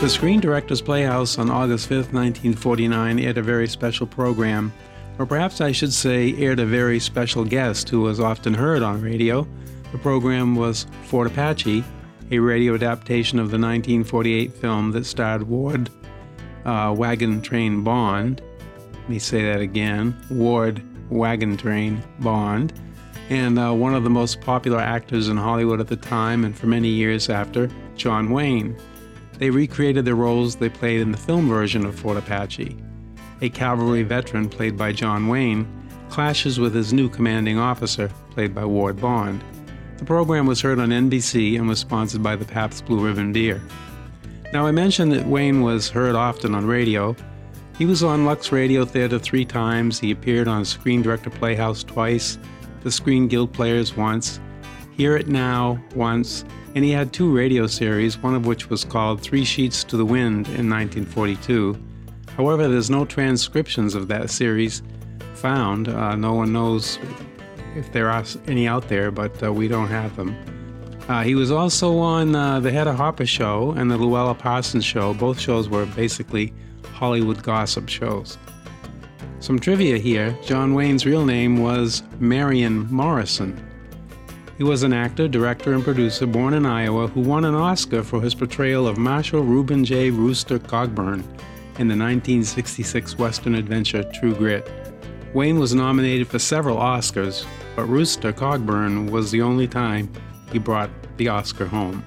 The Screen Directors Playhouse on August 5th, 1949 aired a very special program, or perhaps I should say aired a very special guest who was often heard on radio. The program was Fort Apache, a radio adaptation of the 1948 film that starred Ward Wagon Train Bond. Let me say that again, Ward Wagon Train Bond, and one of the most popular actors in Hollywood at the time and for many years after, John Wayne. They recreated the roles they played in the film version of Fort Apache. A cavalry veteran, played by John Wayne, clashes with his new commanding officer, played by Ward Bond. The program was heard on NBC and was sponsored by the Pabst Blue Ribbon beer. Now, I mentioned that Wayne was heard often on radio. He was on Lux Radio Theater 3 times, he appeared on Screen Director Playhouse twice, the Screen Guild Players once, Hear It Now once, and he had 2 radio series, one of which was called 3 Sheets to the Wind in 1942. However, there's no transcriptions of that series found. No one knows if there are any out there, but we don't have them. He was also on the Hedda Hopper Show and the Luella Parsons Show. Both shows were basically Hollywood gossip shows. Some trivia here. John Wayne's real name was Marion Morrison. He was an actor, director, and producer born in Iowa who won an Oscar for his portrayal of Marshal Reuben J. Rooster Cogburn in the 1966 Western adventure True Grit. Wayne was nominated for several Oscars, but Rooster Cogburn was the only time he brought the Oscar home.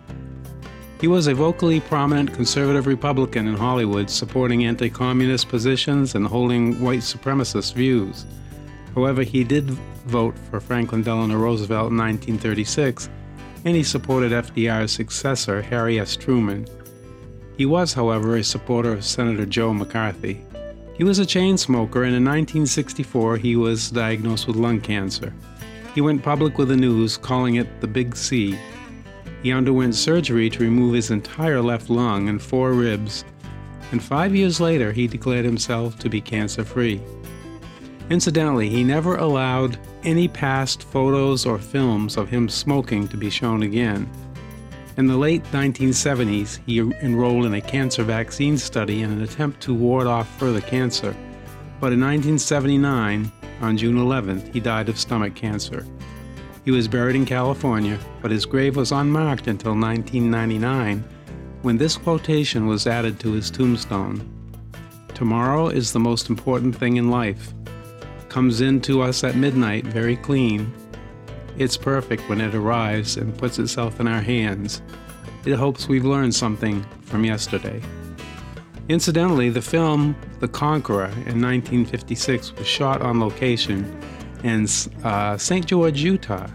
He was a vocally prominent conservative Republican in Hollywood, supporting anti-communist positions and holding white supremacist views. However, he did vote for Franklin Delano Roosevelt in 1936, and he supported FDR's successor, Harry S. Truman. He was, however, a supporter of Senator Joe McCarthy. He was a chain smoker, and in 1964 he was diagnosed with lung cancer. He went public with the news, calling it the Big C. He underwent surgery to remove his entire left lung and 4 ribs, and 5 years later he declared himself to be cancer-free. Incidentally, he never allowed any past photos or films of him smoking to be shown again. In the late 1970s, he enrolled in a cancer vaccine study in an attempt to ward off further cancer. But in 1979, on June 11th, he died of stomach cancer. He was buried in California, but his grave was unmarked until 1999, when this quotation was added to his tombstone. "Tomorrow is the most important thing in life. Comes in to us at midnight very clean. It's perfect when it arrives and puts itself in our hands. It hopes we've learned something from yesterday." Incidentally, the film The Conqueror in 1956 was shot on location in St. George, Utah.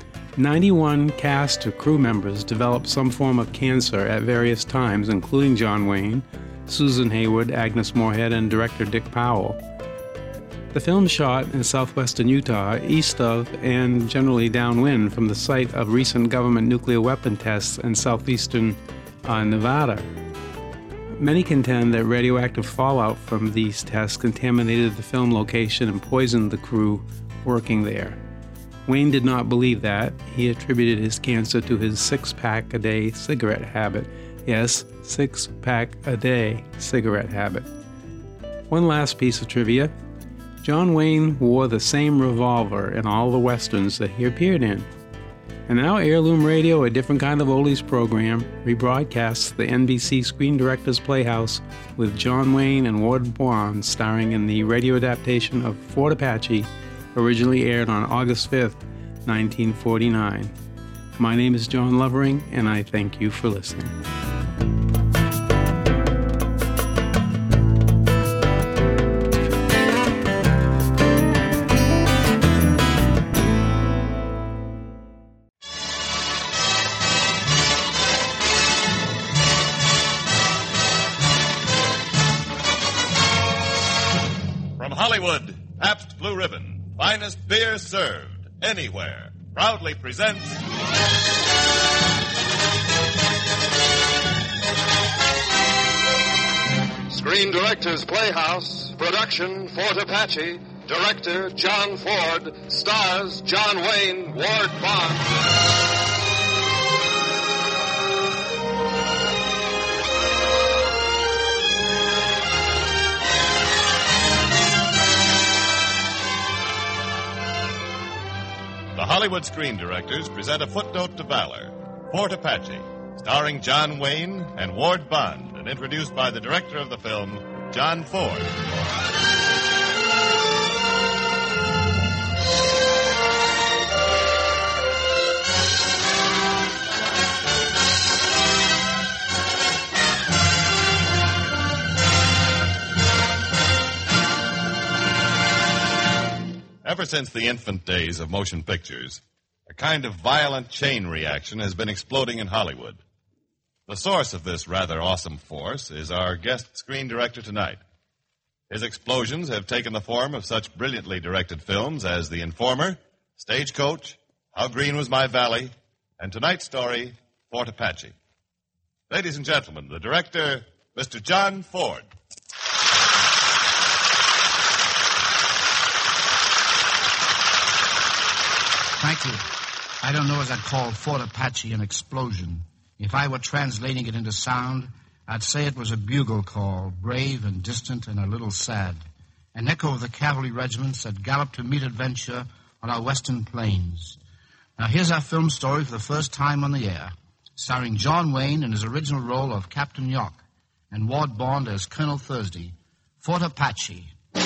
91 cast or crew members developed some form of cancer at various times, including John Wayne, Susan Hayward, Agnes Moorehead, and director Dick Powell. The film shot in southwestern Utah, east of and generally downwind from the site of recent government nuclear weapon tests in southeastern Nevada. Many contend that radioactive fallout from these tests contaminated the film location and poisoned the crew working there. Wayne did not believe that. He attributed his cancer to his 6-pack-a-day cigarette habit. Yes, 6-pack-a-day cigarette habit. One last piece of trivia. John Wayne wore the same revolver in all the westerns that he appeared in. And now Heirloom Radio, a different kind of oldies program, rebroadcasts the NBC Screen Directors Playhouse with John Wayne and Ward Bond starring in the radio adaptation of Fort Apache, originally aired on August 5th, 1949. My name is John Lovering, and I thank you for listening. Hollywood, Pabst Blue Ribbon, finest beer served anywhere, proudly presents Screen Directors Playhouse, production Fort Apache, director John Ford, stars John Wayne, Ward Bond. Hollywood Screen Directors present A Footnote to Valor, Fort Apache, starring John Wayne and Ward Bond, and introduced by the director of the film, John Ford. Ever since the infant days of motion pictures, a kind of violent chain reaction has been exploding in Hollywood. The source of this rather awesome force is our guest screen director tonight. His explosions have taken the form of such brilliantly directed films as The Informer, Stagecoach, How Green Was My Valley, and tonight's story, Fort Apache. Ladies and gentlemen, the director, Mr. John Ford. Thank you. I don't know as I'd call Fort Apache an explosion. If I were translating it into sound, I'd say it was a bugle call, brave and distant and a little sad. An echo of the cavalry regiments that galloped to meet adventure on our western plains. Now here's our film story for the first time on the air, starring John Wayne in his original role of Captain York and Ward Bond as Colonel Thursday, Fort Apache.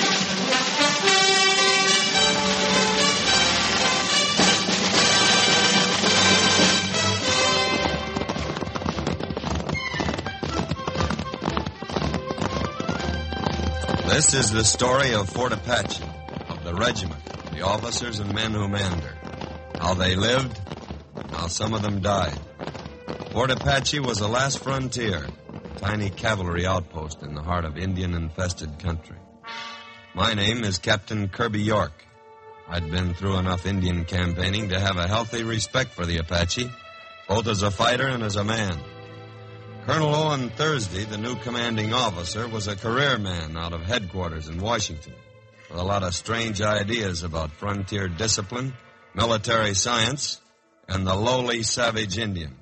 This is the story of Fort Apache, of the regiment, the officers and men who manned her, how they lived, and how some of them died. Fort Apache was the last frontier, a tiny cavalry outpost in the heart of Indian-infested country. My name is Captain Kirby York. I'd been through enough Indian campaigning to have a healthy respect for the Apache, both as a fighter and as a man. Colonel Owen Thursday, the new commanding officer, was a career man out of headquarters in Washington with a lot of strange ideas about frontier discipline, military science, and the lowly savage Indian.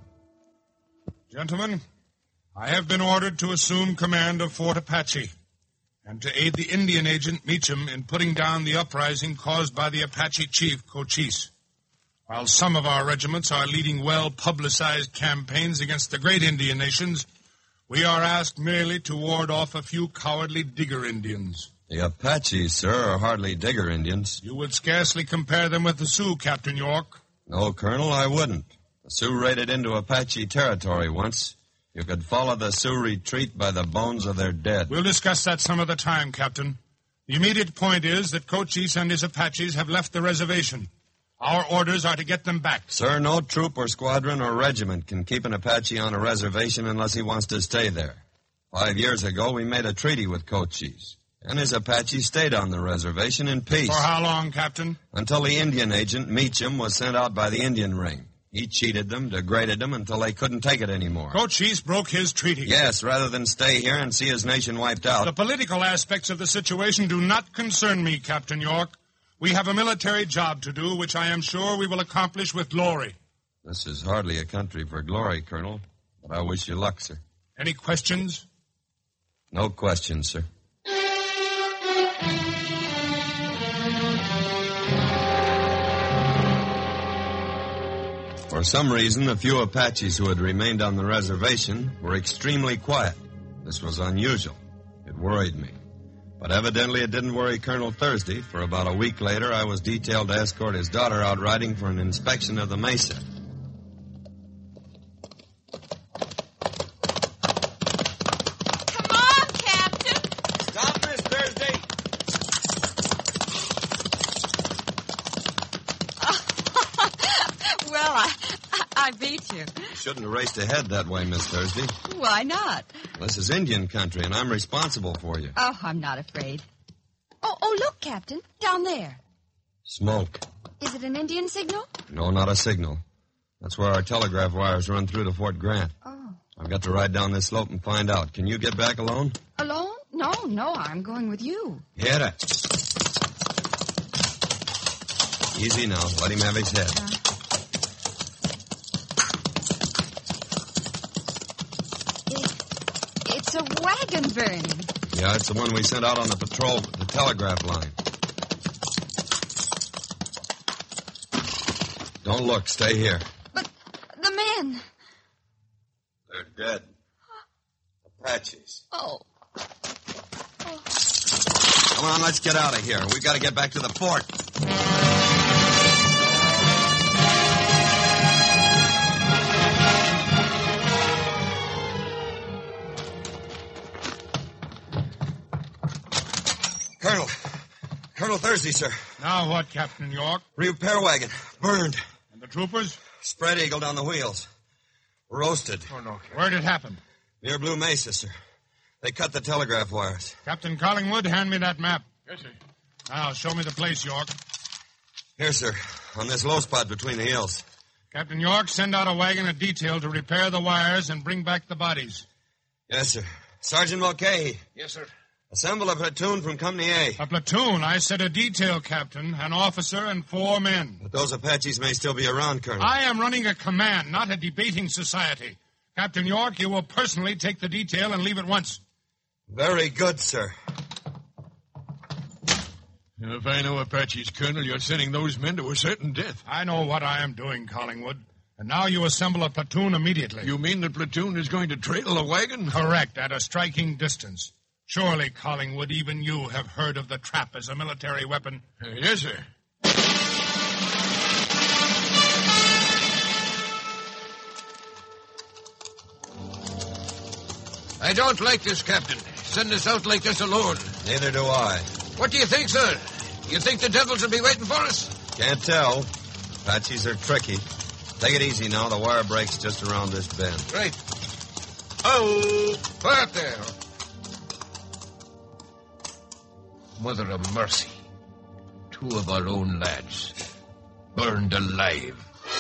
Gentlemen, I have been ordered to assume command of Fort Apache and to aid the Indian agent Meacham in putting down the uprising caused by the Apache chief Cochise. While some of our regiments are leading well-publicized campaigns against the great Indian nations, we are asked merely to ward off a few cowardly Digger Indians. The Apaches, sir, are hardly Digger Indians. You would scarcely compare them with the Sioux, Captain York. No, Colonel, I wouldn't. The Sioux raided into Apache territory once. You could follow the Sioux retreat by the bones of their dead. We'll discuss that some other time, Captain. The immediate point is that Cochise and his Apaches have left the reservation. Our orders are to get them back. Sir, no troop or squadron or regiment can keep an Apache on a reservation unless he wants to stay there. 5 years ago, we made a treaty with Cochise, and his Apache stayed on the reservation in peace. For how long, Captain? Until the Indian agent, Meacham, was sent out by the Indian ring. He cheated them, degraded them, until they couldn't take it anymore. Cochise broke his treaty. Yes, rather than stay here and see his nation wiped out. The political aspects of the situation do not concern me, Captain York. We have a military job to do, which I am sure we will accomplish with glory. This is hardly a country for glory, Colonel, but I wish you luck, sir. Any questions? No questions, sir. For some reason, the few Apaches who had remained on the reservation were extremely quiet. This was unusual. It worried me. But evidently it didn't worry Colonel Thursday, for about a week later I was detailed to escort his daughter out riding for an inspection of the mesa. Come on, Captain! Stop, Miss Thursday! Well, I beat you. You shouldn't have raced ahead that way, Miss Thursday. Why not? This is Indian country, and I'm responsible for you. Oh, I'm not afraid. Oh, look, Captain, down there. Smoke. Is it an Indian signal? No, not a signal. That's where our telegraph wires run through to Fort Grant. Oh. I've got to ride down this slope and find out. Can you get back alone? Alone? No, I'm going with you. Hit it. Easy now. Let him have his head. It's a wagon burning. Yeah, it's the one we sent out on the patrol, the telegraph line. Don't look. Stay here. But the men... They're dead. Apaches. Oh. Come on, let's get out of here. We've got to get back to the fort. Colonel Thursday, sir. Now what, Captain York? Repair wagon. Burned. And the troopers? Spread eagled on the wheels. Roasted. Oh, no. Where'd it happen? Near Blue Mesa, sir. They cut the telegraph wires. Captain Collingwood, hand me that map. Yes, sir. Now, show me the place, York. Here, sir. On this low spot between the hills. Captain York, send out a wagon of detail to repair the wires and bring back the bodies. Yes, sir. Sergeant Mulcahy. Yes, sir. Assemble a platoon from Company A. A platoon? I said a detail, Captain. An officer and 4 men. But those Apaches may still be around, Colonel. I am running a command, not a debating society. Captain York, you will personally take the detail and leave at once. Very good, sir. If I know Apaches, Colonel, you're sending those men to a certain death. I know what I am doing, Collingwood. And now you assemble a platoon immediately. You mean the platoon is going to trail a wagon? Correct, at a striking distance. Surely, Collingwood, even you have heard of the trap as a military weapon. Yes, sir. I don't like this, Captain. Send us out like this alone. Neither do I. What do you think, sir? You think the devils will be waiting for us? Can't tell. Apaches are tricky. Take it easy now. The wire break's just around this bend. Right. Oh, what there? Mother of mercy. 2 of our own lads. Burned alive.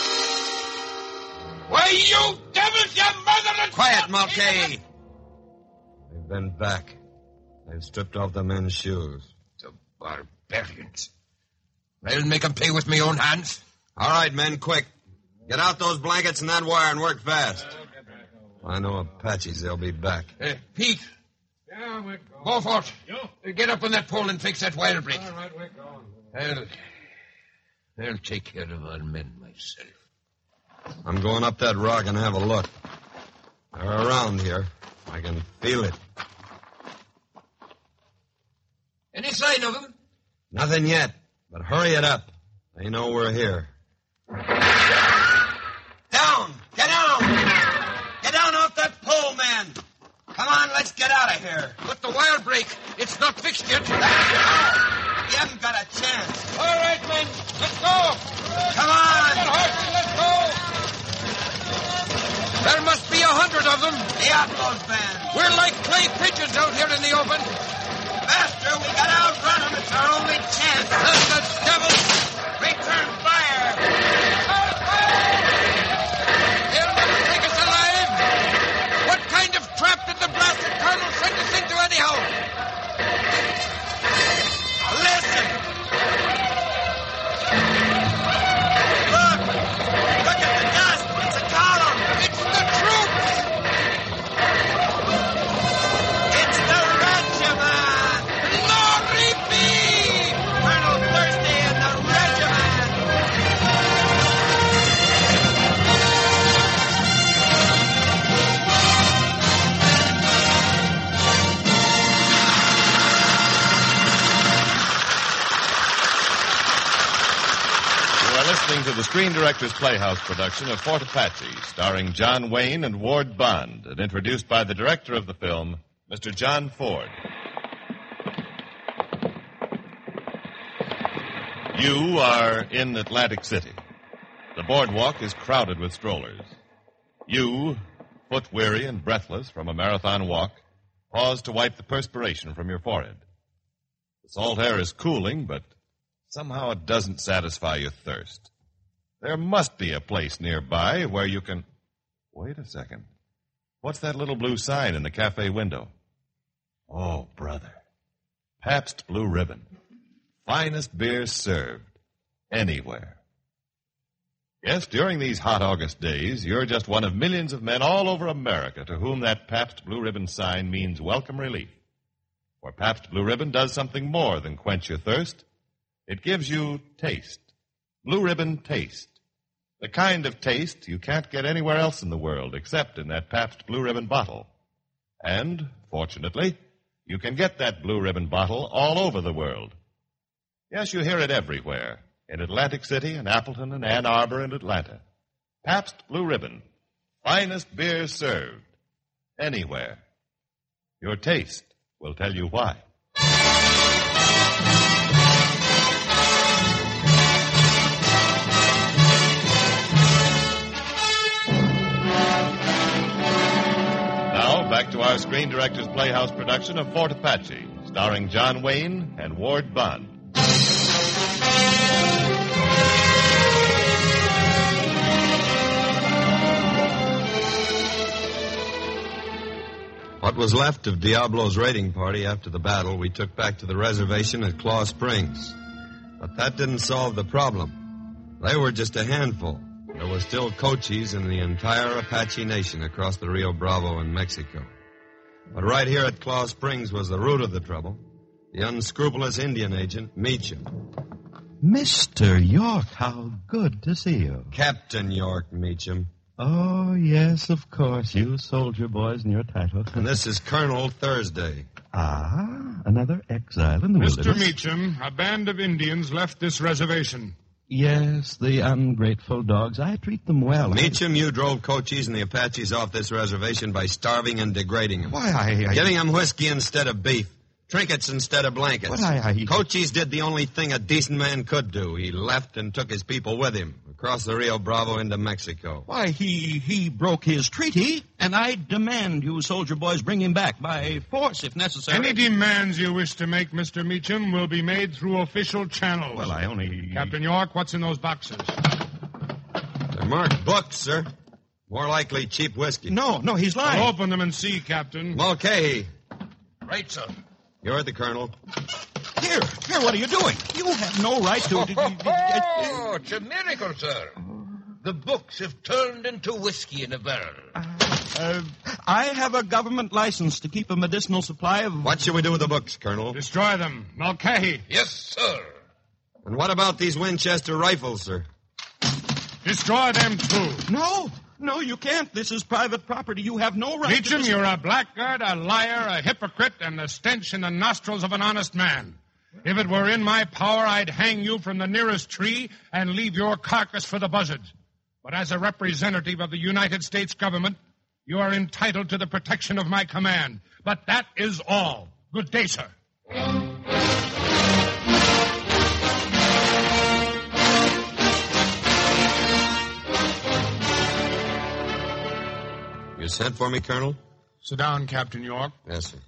Why, you devils, you motherless... Quiet, Mulcahy! They've been back. They've stripped off the men's shoes. The barbarians. I'll make them pay with my own hands. All right, men, quick. Get out those blankets and that wire and work fast. I know Apaches. They'll be back. Pete. Yeah, we're going. Go for it. Get up on that pole and fix that wire break. All right, we're going. I'll take care of our men myself. I'm going up that rock and have a look. They're around here. I can feel it. Any sign of them? Nothing yet, but hurry it up. They know we're here. Down! Get down! Get down off that pole, man! Come on, let's get out of here. But the wire break, it's not fixed yet. You haven't got a chance. All right, men, let's go. Come on! Get horses, let's go. There must be 100 of them. The outlaws band. We're like clay pigeons out here in the open. Faster, we gotta outrun them. It's our only chance. The devil. Return fire. They'll never take us alive. What kind of trap did the blasted colonel send us into anyhow? Listen. Look at the dust. It's a column. It's the troops. It's the regiment. Glory be. Colonel Thursday and the regiment. You are listening to the Screen Directors Playhouse production of Fort Apache, starring John Wayne and Ward Bond, and introduced by the director of the film, Mr. John Ford. You are in Atlantic City. The boardwalk is crowded with strollers. You, foot-weary and breathless from a marathon walk, pause to wipe the perspiration from your forehead. The salt air is cooling, but somehow it doesn't satisfy your thirst. There must be a place nearby where you can... Wait a second. What's that little blue sign in the cafe window? Oh, brother. Pabst Blue Ribbon. Finest beer served. Anywhere. Yes, during these hot August days, you're just one of millions of men all over America to whom that Pabst Blue Ribbon sign means welcome relief. For Pabst Blue Ribbon does something more than quench your thirst. It gives you taste. Blue Ribbon taste. The kind of taste you can't get anywhere else in the world except in that Pabst Blue Ribbon bottle. And, fortunately, you can get that Blue Ribbon bottle all over the world. Yes, you hear it everywhere. In Atlantic City and Appleton and Ann Arbor and Atlanta. Pabst Blue Ribbon. Finest beer served. Anywhere. Your taste will tell you why. Now, back to our Screen Directors Playhouse production of Fort Apache, starring John Wayne and Ward Bunn. What was left of Diablo's raiding party after the battle we took back to the reservation at Claw Springs. But that didn't solve the problem. They were just a handful. There were still Cochise in the entire Apache nation across the Rio Bravo in Mexico. But right here at Claw Springs was the root of the trouble. The unscrupulous Indian agent, Meacham. Mr. York, how good to see you. Captain York Meacham. Oh, yes, of course, you soldier boys and your title. And this is Colonel Thursday. Ah, another exile in the Mr. wilderness. Meacham, a band of Indians left this reservation. Yes, the ungrateful dogs. I treat them well. Meacham, you drove Cochise and the Apaches off this reservation by starving and degrading them. Why, Giving them whiskey instead of beef. Trinkets instead of blankets. But Cochise did the only thing a decent man could do. He left and took his people with him across the Rio Bravo into Mexico. Why, he broke his treaty, and I demand you soldier boys bring him back by force if necessary. Any demands you wish to make, Mr. Meacham, will be made through official channels. Well, I only... Captain York, what's in those boxes? They're marked books, sir. More likely cheap whiskey. No, he's lying. I'll open them and see, Captain. Mulcahy. Right, sir. You're the colonel. Here, what are you doing? You have no right to... Oh, it's a miracle, sir. The books have turned into whiskey in a barrel. I have a government license to keep a medicinal supply of... What should we do with the books, Colonel? Destroy them. Mulcahy. Yes, sir. And what about these Winchester rifles, sir? Destroy them, too. No, you can't. This is private property. You have no right Meacham, to... you're a blackguard, a liar, a hypocrite, and the stench in the nostrils of an honest man. If it were in my power, I'd hang you from the nearest tree and leave your carcass for the buzzards. But as a representative of the United States government, you are entitled to the protection of my command. But that is all. Good day, sir. You sent for me, Colonel? Sit down, Captain York. Yes, sir.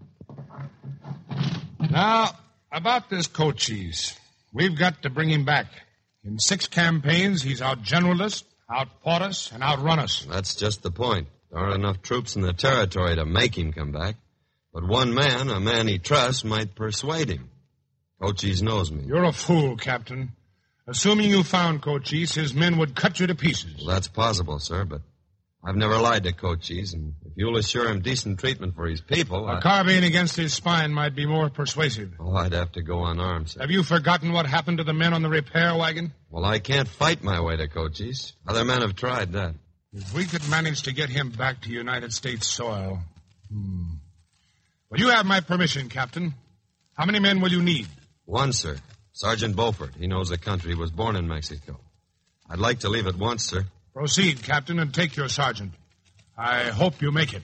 Now, about this Cochise. We've got to bring him back. In 6 campaigns, he's outgeneraled us, outfought us, and outrun us. That's just the point. There aren't enough troops in the territory to make him come back. But one man, a man he trusts, might persuade him. Cochise knows me. You're a fool, Captain. Assuming you found Cochise, his men would cut you to pieces. Well, that's possible, sir, but I've never lied to Cochise, and if you'll assure him decent treatment for his people... A carbine against his spine might be more persuasive. Oh, I'd have to go unarmed, sir. Have you forgotten what happened to the men on the repair wagon? Well, I can't fight my way to Cochise. Other men have tried that. If we could manage to get him back to United States soil... Well, you have my permission, Captain. How many men will you need? 1, sir. Sergeant Beaufort. He knows the country. He was born in Mexico. I'd like to leave at once, sir. Proceed, Captain, and take your sergeant. I hope you make it.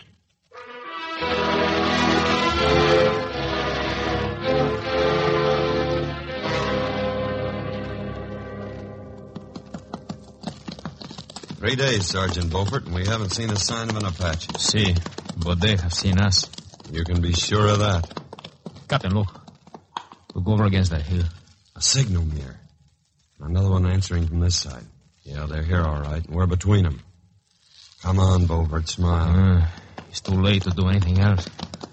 Three days, Sergeant Beaufort, and we haven't seen a sign of an Apache. See, but they have seen us. You can be sure of that. Captain, look. Look over against that hill. A signal mirror. Another one answering from this side. Yeah, they're here all right, and we're between them. Come on, Beaufort, smile. It's too late to do anything else.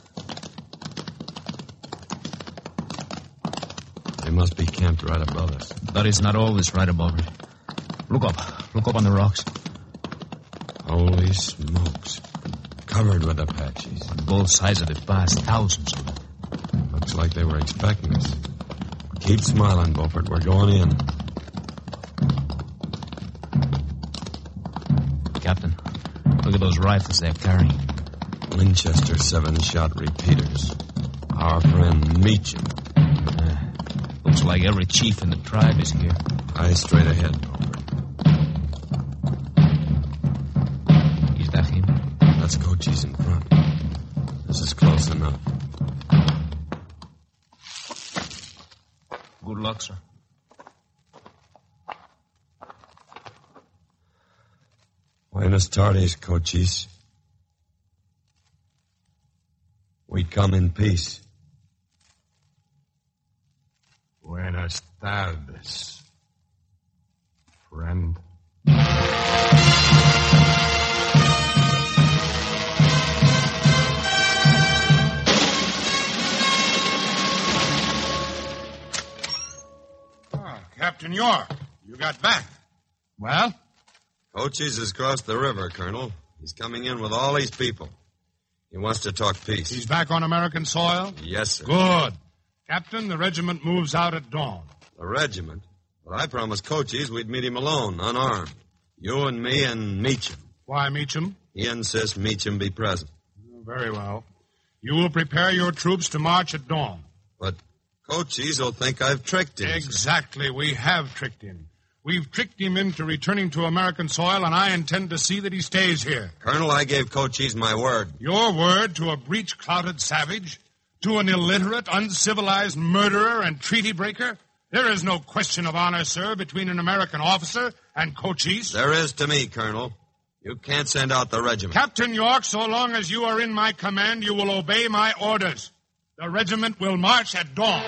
They must be camped right above us. That is not always right above it. Look up. Look up on the rocks. Holy smokes. Covered with Apaches. On both sides of the pass, thousands of them. Looks like they were expecting us. Keep smiling, Beaufort. We're going in. Captain. Look at those rifles they're carrying. Winchester 7-shot repeaters. Our friend Meacham. Looks like every chief in the tribe is here. Eyes straight ahead, Over. Is that him? That's Cochise in front. This is close enough. Good luck, sir. Buenas tardes, Cochise. We come in peace. Buenas tardes, friend. Captain York, you got back. Well? Cochise has crossed the river, Colonel. He's coming in with all these people. He wants to talk peace. He's back on American soil? Yes, sir. Good. Captain, the regiment moves out at dawn. The regiment? But I promised Cochise we'd meet him alone, unarmed. You and me and Meacham. Why Meacham? He insists Meacham be present. Very well. You will prepare your troops to march at dawn. But Cochise will think I've tricked him. Exactly. We have tricked him. We've tricked him into returning to American soil, and I intend to see that he stays here. Colonel, I gave Cochise my word. Your word to a breech-clouted savage? To an illiterate, uncivilized murderer and treaty breaker? There is no question of honor, sir, between an American officer and Cochise. There is to me, Colonel. You can't send out the regiment. Captain York, so long as you are in my command, you will obey my orders. The regiment will march at dawn.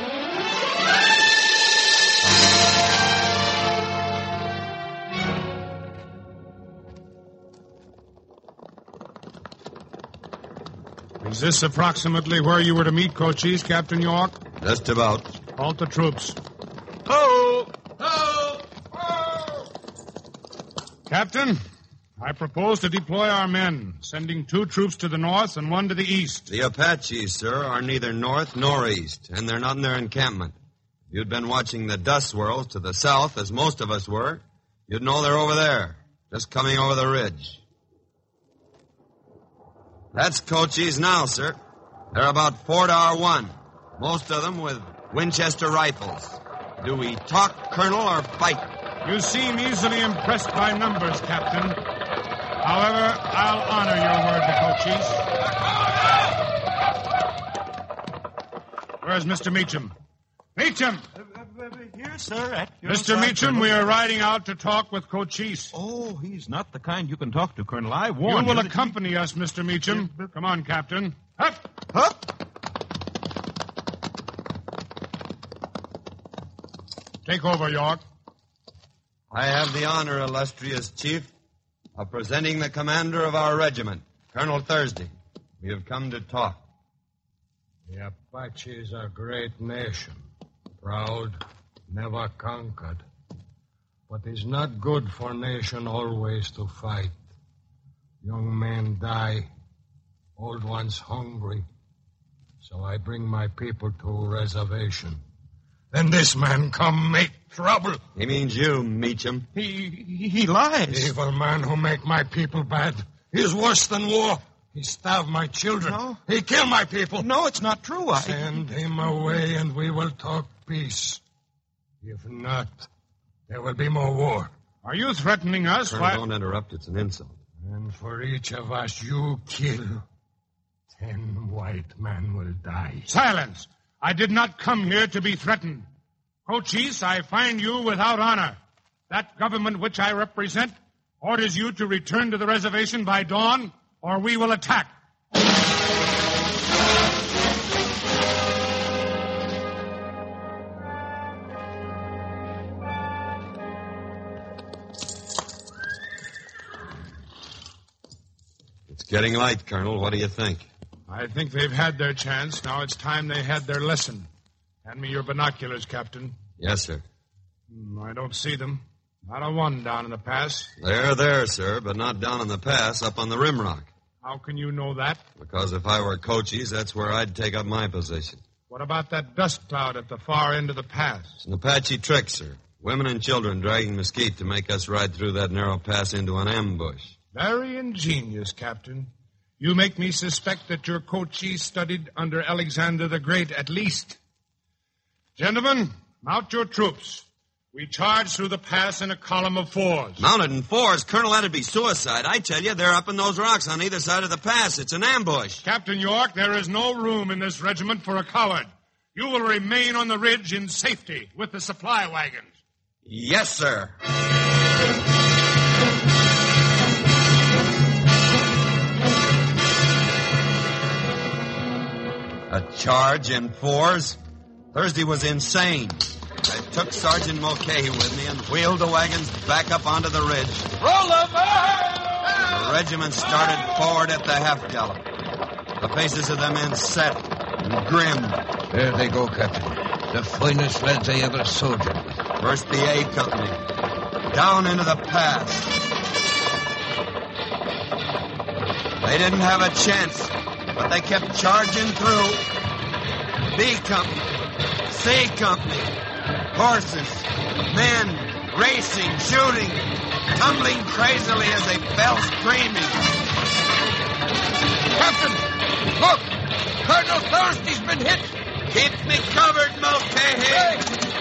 Is this approximately where you were to meet Cochise, Captain York? Just about. Halt the troops. Ho! Ho! Ho! Captain, I propose to deploy our men, sending 2 troops to the north and 1 to the east. The Apaches, sir, are neither north nor east, and they're not in their encampment. If you'd been watching the dust swirls to the south, as most of us were, you'd know they're over there, just coming over the ridge. That's Cochise now, sir. They're about 4 to our 1, most of them with Winchester rifles. Do we talk, Colonel, or fight? You seem easily impressed by numbers, Captain. However, I'll honor your word to Cochise. Where's Mr. Meacham? Meacham! Here, sir. Mr. Meacham, we are riding out to talk with Cochise. Oh, he's not the kind you can talk to, Colonel. I warn you. You will accompany us, Mr. Meacham. Come on, Captain. Up! Up! Take over, York. I have the honor, illustrious chief, of presenting the commander of our regiment, Colonel Thursday. We have come to talk. The Apaches are a great nation. Proud, never conquered. But it's not good for nation always to fight. Young men die, old ones hungry. So I bring my people to a reservation. Then this man come make trouble. He means you, Meacham. He lies. Evil man who make my people bad. He's worse than war. He starved my children. No. He killed my people. No, it's not true. Send him away and we will talk peace. If not, there will be more war. Are you threatening us? Colonel, don't interrupt. It's an insult. And for each of us you kill, 10 white men will die. Silence! I did not come here to be threatened. Cochise, I find you without honor. That government which I represent orders you to return to the reservation by dawn, or we will attack. It's getting light, Colonel. What do you think? I think they've had their chance. Now it's time they had their lesson. Hand me your binoculars, Captain. Yes, sir. I don't see them. Not a one down in the pass. They're there, sir, but not down in the pass, up on the rim rock. How can you know that? Because if I were Cochise, that's where I'd take up my position. What about that dust cloud at the far end of the pass? It's an Apache trick, sir. Women and children dragging mesquite to make us ride through that narrow pass into an ambush. Very ingenious, Captain. You make me suspect that your Cochise studied under Alexander the Great at least. Gentlemen, mount your troops. We charge through the pass in a column of fours. Mounted in fours? Colonel, that'd be suicide. I tell you, they're up in those rocks on either side of the pass. It's an ambush. Captain York, there is no room in this regiment for a coward. You will remain on the ridge in safety with the supply wagons. Yes, sir. A charge in fours? Thursday was insane. I took Sergeant Mulcahy with me and wheeled the wagons back up onto the ridge. Roll them! The regiment started forward at the half gallop. The faces of the men set and grim. There they go, Captain. The finest lads I ever soldiered with. First the A Company. Down into the pass. They didn't have a chance, but they kept charging through. B Company. C Company. Horses, men, racing, shooting, tumbling crazily as they fell screaming. Captain, look! Colonel Thursdy's been hit! Keep me covered, Mulcahy! Hey.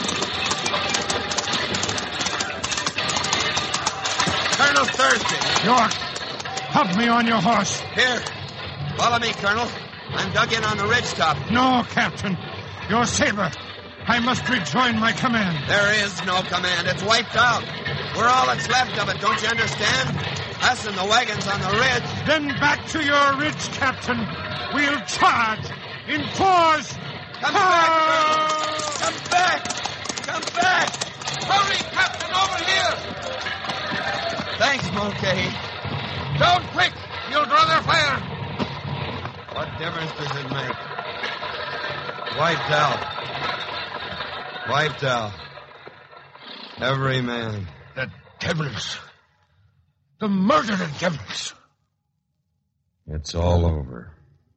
Colonel Thursday! York, help me on your horse. Here, follow me, Colonel. I'm dug in on the ridge top. No, Captain. Your saber. I must rejoin my command. There is no command. It's wiped out. We're all that's left of it, don't you understand? Us and the wagons on the ridge. Then back to your ridge, Captain. We'll charge in fours. Come back, Colonel. Come back. Come back. Hurry, Captain, over here! Thanks, Mulcahy. Down quick! You'll draw their fire! What difference does it make? Wiped out. Wiped out. Every man. The devils. The murdering devils. It's all over.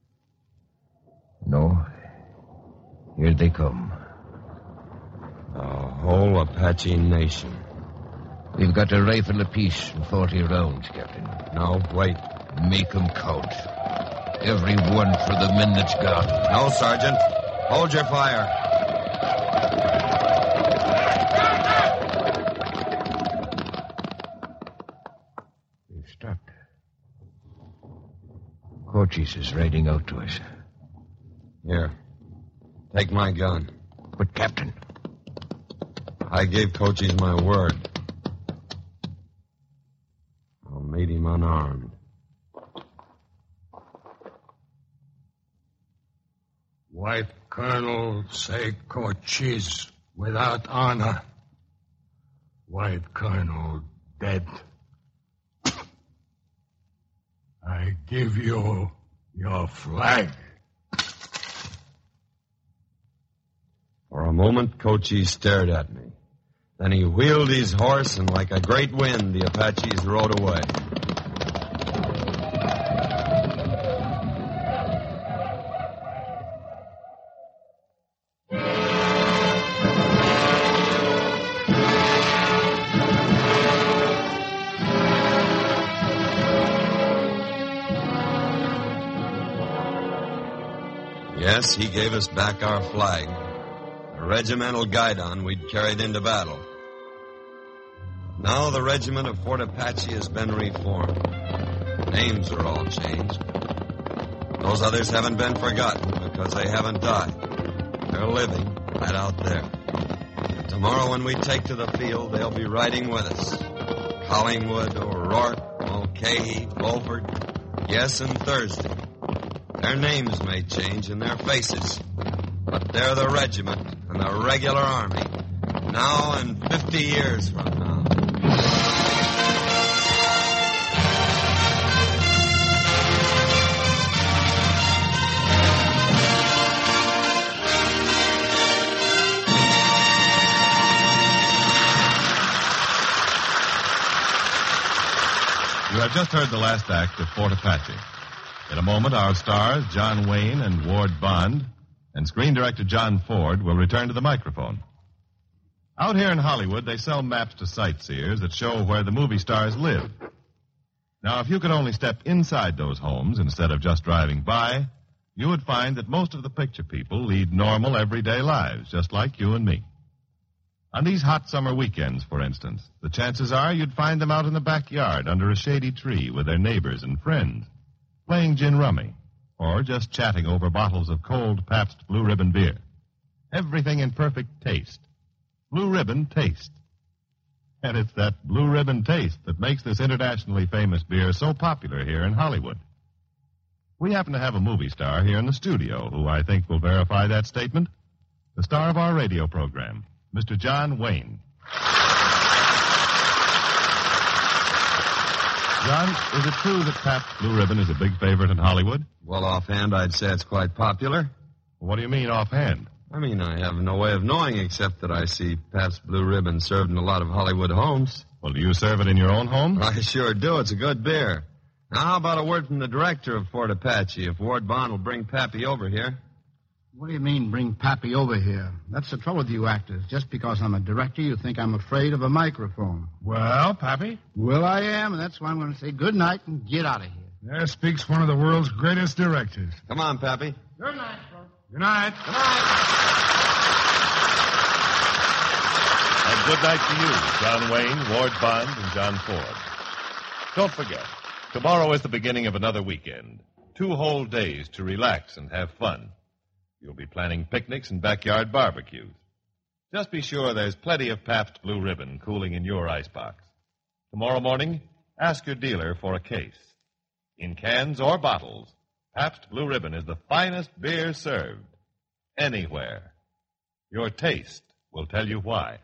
No. Here they come. The whole Apache nation. We've got a rifle apiece and 40 rounds, Captain. No, wait. Make 'em count. Every one for the men that's gone. No, Sergeant. Hold your fire. They've stopped. Cochise is riding out to us. Here. Take my gun. But, Captain... I gave Cochise my word. I'll meet him unarmed. White Colonel say Cochise without honor. White Colonel dead. I give you your flag. For a moment, Cochise stared at me. Then he wheeled his horse, and like a great wind, the Apaches rode away. Yes, he gave us back our flag. A regimental guidon we'd carried into battle. Now the regiment of Fort Apache has been reformed. Names are all changed. Those others haven't been forgotten because they haven't died. They're living right out there. And tomorrow when we take to the field, they'll be riding with us. Collingwood, O'Rourke, Mulcahy, Beaufort, yes, and Thursday. Their names may change and their faces, but they're the regiment and the regular army, now and 50 years from now. You have just heard the last act of Fort Apache. In a moment, our stars, John Wayne and Ward Bond, and screen director John Ford will return to the microphone. Out here in Hollywood, they sell maps to sightseers that show where the movie stars live. Now, if you could only step inside those homes instead of just driving by, you would find that most of the picture people lead normal, everyday lives, just like you and me. On these hot summer weekends, for instance, the chances are you'd find them out in the backyard under a shady tree with their neighbors and friends, playing gin rummy, or just chatting over bottles of cold Pabst Blue Ribbon beer. Everything in perfect taste. Blue Ribbon taste. And it's that Blue Ribbon taste that makes this internationally famous beer so popular here in Hollywood. We happen to have a movie star here in the studio who I think will verify that statement. The star of our radio program, Mr. John Wayne. John, is it true that Pabst Blue Ribbon is a big favorite in Hollywood? Well, offhand, I'd say it's quite popular. What do you mean, offhand? I have no way of knowing except that I see Pabst Blue Ribbon served in a lot of Hollywood homes. Well, do you serve it in your own home? I sure do. It's a good beer. Now, how about a word from the director of Fort Apache, if Ward Bond will bring Pappy over here? What do you mean, bring Pappy over here? That's the trouble with you actors. Just because I'm a director, you think I'm afraid of a microphone. Well, Pappy? Well, I am, and that's why I'm going to say good night and get out of here. There speaks one of the world's greatest directors. Come on, Pappy. Good night, folks. Good night. Good night. And good night to you, John Wayne, Ward Bond, and John Ford. Don't forget, tomorrow is the beginning of another weekend. 2 whole days to relax and have fun. You'll be planning picnics and backyard barbecues. Just be sure there's plenty of Pabst Blue Ribbon cooling in your icebox. Tomorrow morning, ask your dealer for a case. In cans or bottles, Pabst Blue Ribbon is the finest beer served anywhere. Your taste will tell you why.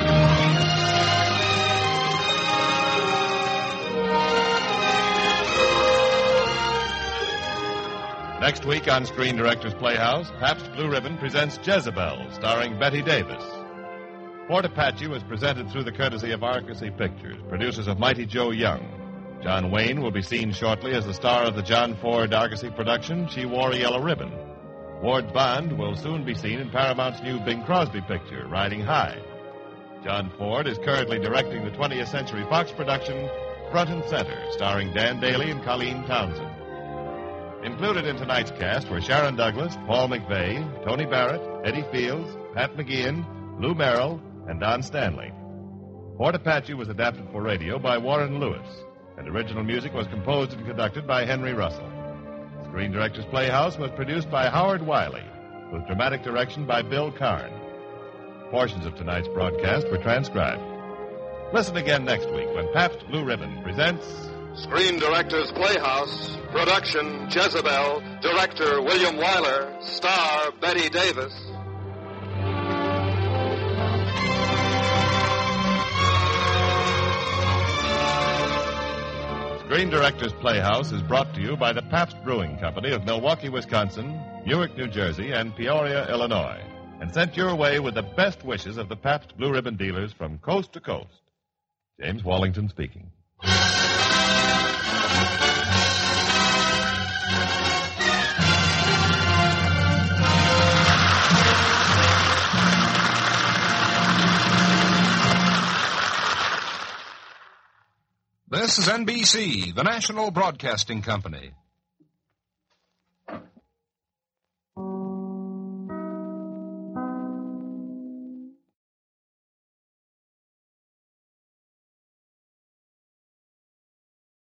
Next week on Screen Directors Playhouse, Pabst Blue Ribbon presents Jezebel, starring Betty Davis. Fort Apache was presented through the courtesy of Argosy Pictures, producers of Mighty Joe Young. John Wayne will be seen shortly as the star of the John Ford Argosy production, She Wore a Yellow Ribbon. Ward Bond will soon be seen in Paramount's new Bing Crosby picture, Riding High. John Ford is currently directing the 20th Century Fox production, Front and Center, starring Dan Daly and Colleen Townsend. Included in tonight's cast were Sharon Douglas, Paul McVeigh, Tony Barrett, Eddie Fields, Pat McGeehan, Lou Merrill, and Don Stanley. Fort Apache was adapted for radio by Warren Lewis, and original music was composed and conducted by Henry Russell. Screen Directors Playhouse was produced by Howard Wiley, with dramatic direction by Bill Karn. Portions of tonight's broadcast were transcribed. Listen again next week when Pabst Blue Ribbon presents Screen Directors Playhouse, production Jezebel, director William Wyler, star Betty Davis. Screen Directors Playhouse is brought to you by the Pabst Brewing Company of Milwaukee, Wisconsin, Newark, New Jersey, and Peoria, Illinois, and sent your way with the best wishes of the Pabst Blue Ribbon dealers from coast to coast. James Wallington speaking. This is NBC, the national broadcasting company.